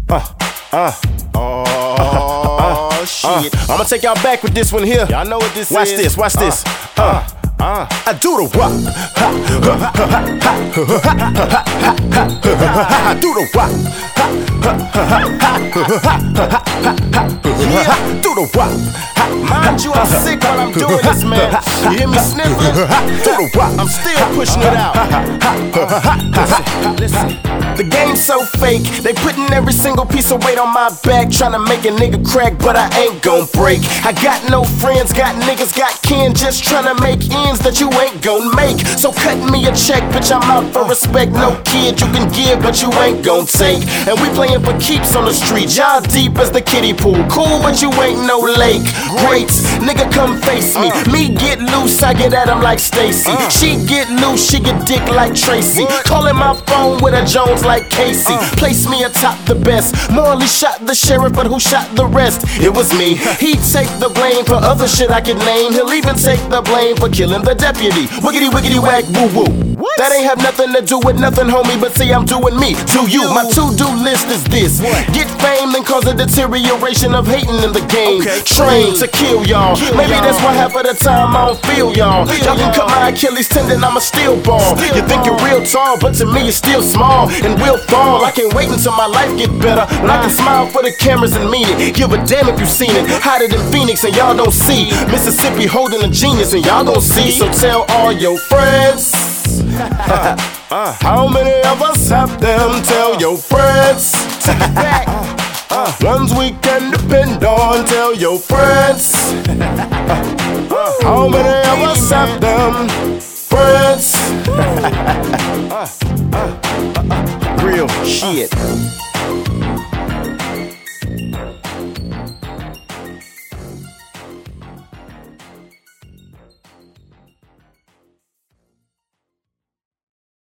Oh, shit. I'ma take y'all back with this one here. Y'all know what this Watch is. this, watch this. I do the rock. I do the rock. Do the rock. Mind you, I'm sick while I'm doing this, man. You hear me sniffling? Do the rock. I'm still pushing it out. Listen. The game's so fake. They putting every single piece of weight on my back, trying to make a nigga crack, but I ain't gon' break. I got no friends, got niggas, got kin, just trying to make ends that you ain't gon' make. So cut me a check, bitch, I'm out for respect. No kid you can give, but you ain't gon' take. And we playing for keeps on the street. Y'all deep as the kiddie pool. Cool, but you ain't no lake. Great, nigga, come face me. Me get loose, I get at him like Stacy. She get loose, she get dick like Tracy. Calling my phone with a Jones like Casey. Place me atop the best. Morley shot the sheriff, but who shot the rest? It was me. He take the blame for other shit I could name. He'll even take the blame for killing the deputy. Wiggity wiggity wag woo woo. That ain't have nothing to do with nothing, homie, but see I'm doing me. Do you? My to-do list is this: get fame and cause a deterioration of hating in the game. Train to kill y'all. Maybe that's why half of the time I don't feel y'all. Y'all can cut my Achilles tendon, I'm a steel ball. You think you're real tall, but to me you're still small and will fall. I can't wait until my life get better, and I can smile for the cameras and mean it. Give a damn if you seen it. Hotter than Phoenix and y'all don't see. Mississippi holding a genius and y'all don't see. So tell all your friends. How many of us have them? Tell your friends. Take it back. Ones we can depend on. Tell your friends. How many of us have them? Friends. Real shit.